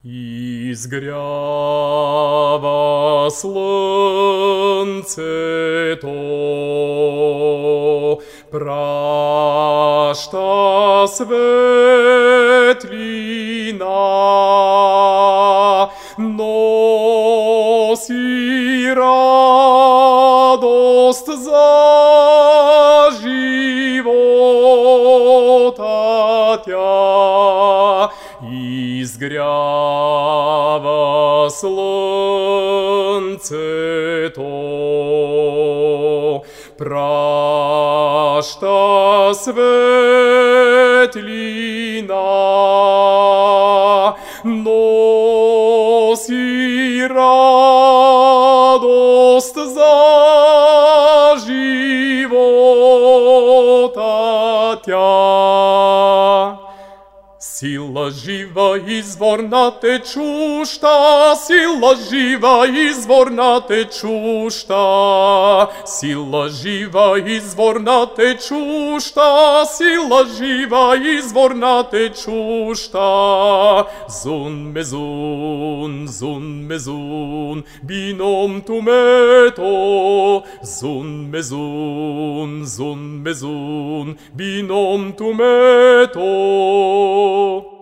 Изгрява слънцето, праща светлина, носи радост за живота тя. Изгрява слънцето, праща светлина, носи радост за живота тя. Сила жива, изворна течуща, сила жива, изворна течуща, сила жива, изворна течуща, сила жива, изворна течуща. Зун мезун, бином тумето, зун мезун, бином тумето.